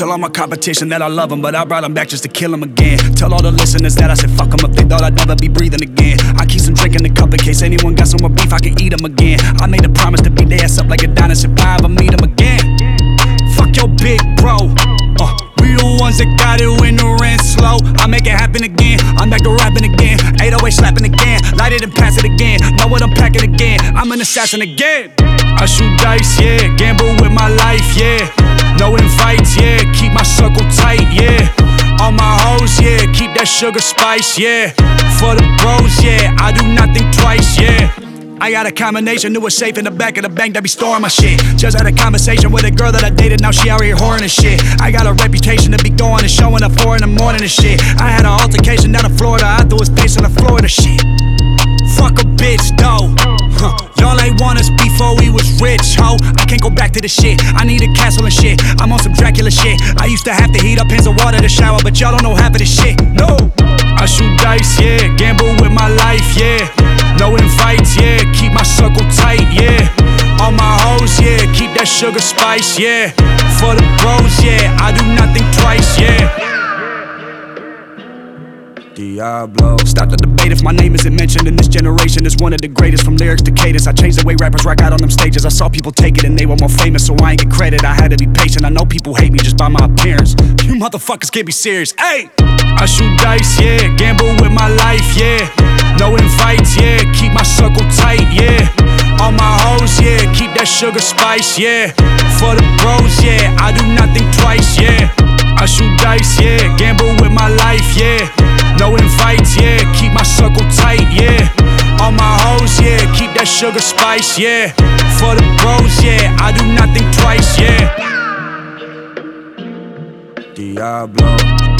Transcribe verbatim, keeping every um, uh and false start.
Tell all my competition that I love them, but I brought them back just to kill them again. Tell all the listeners that I said fuck them up, they thought I'd never be breathing again. I keep some drink in the cup in case anyone got some more beef, I can eat them again. I made a promise to beat their ass up like a dinosaur if I ever meet them again. Fuck your big bro, uh, we the ones that got it when the rent's slow. I make it happen again, I'm back to rapping again. eight oh eight slapping again, light it and pass it again. Know what I'm packing again, I'm an assassin again. I shoot dice, yeah, gamble with my life, yeah. Know in fights, yeah, keep my circle tight, yeah. All my hoes, yeah, keep that sugar spice, yeah. For the bros, yeah, I do nothing twice, yeah. I got a combination, knew a safe in the back of the bank that be storing my shit. Just had a conversation with a girl that I dated, now she out here whoring and shit. I got a reputation to be going and showing up four in the morning and shit. I had an altercation down in Florida, I threw his face on the floor of the shit. Fuck a bitch, though. Huh. Y'all ain't want us before we was rich, ho. I can't go back to the shit, I need a castle and shit. I'm on some Dracula shit, I used to have to heat up pans of water to shower, but y'all don't know half of this shit, no. I shoot dice, yeah, gamble with my life, yeah. Know in fights, yeah, keep my circle tight, yeah. All my hoes, yeah, keep that sugar spice, yeah. For the bros, yeah, I do nothing twice, yeah. Diablo. Stop the debate if my name isn't mentioned in this generation as one of the greatest. From lyrics to cadence, I changed the way rappers rock out on them stages. I saw people take it and they were more famous, so I ain't get credit. I had to be patient, I know people hate me just by my appearance. You motherfuckers can't be serious, hey! I shoot dice, yeah, gamble with my life, yeah. Know in fights, yeah, keep my circle tight, yeah. All my hoes, yeah, keep that sugar spice, yeah. For the bros, yeah, I do nothing twice, yeah. I shoot dice, yeah, gamble with my life, yeah. Know in fights, yeah, keep my circle tight, yeah. All my hoes, yeah, keep that sugar spice, yeah. For the bros, yeah, I do nothing twice, yeah. Diablo.